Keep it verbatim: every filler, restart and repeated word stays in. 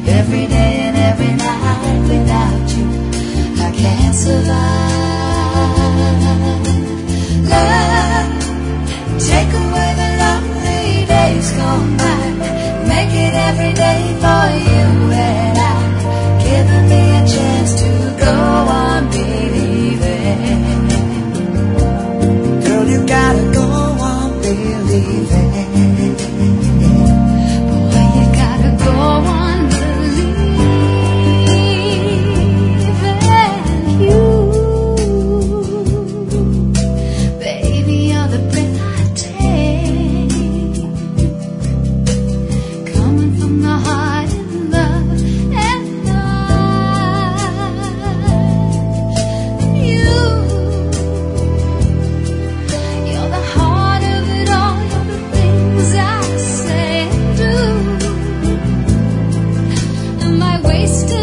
every day and every night. Without you, I can't survive. Love, take away the lonely days gone by. Make it every day for you and I. Giving me a chance to go on believing. Girl, you gotta go on believing. Boy, you gotta go on believing. You, baby, you're the breath I take, coming from the heart in love and life. You, you're the heart of it all. You're the things I say and do. Am I wasting